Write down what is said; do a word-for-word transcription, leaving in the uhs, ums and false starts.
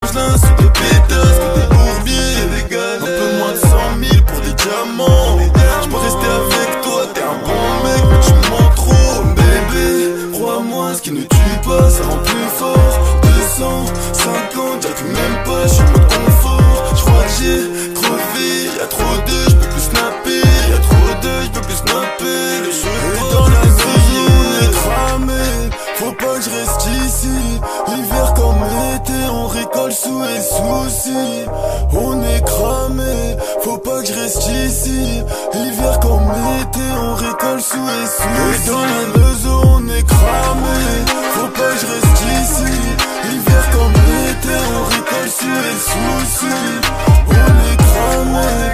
l'un sous des pétasses, que des bourbiers, des galères. Un peu moins de cent mille pour des diamants. J'peux rester avec toi, t'es un bon mec, mais tu mens trop, bébé. Crois-moi, ce qui ne tue pas, ça rend plus fort. Deux cent cinquante, j'arrive même pas, j'suis en mode confort. J'crois que j'ai crevé, y'a trop de, j'peux plus snapper. Y'a trop de, j'peux plus snapper. Les cheveux et dans la maison, on est cramé. Faut pas que je reste ici. Hiver comme été, on récolte sous les soucis. On est cramé. Faut pas que je reste ici. Hiver comme été, on récolte sous les soucis. Et dans la maison, on est cramé. Faut pas que je reste ici. Hiver comme été, on récolte sous les soucis. On est cramé.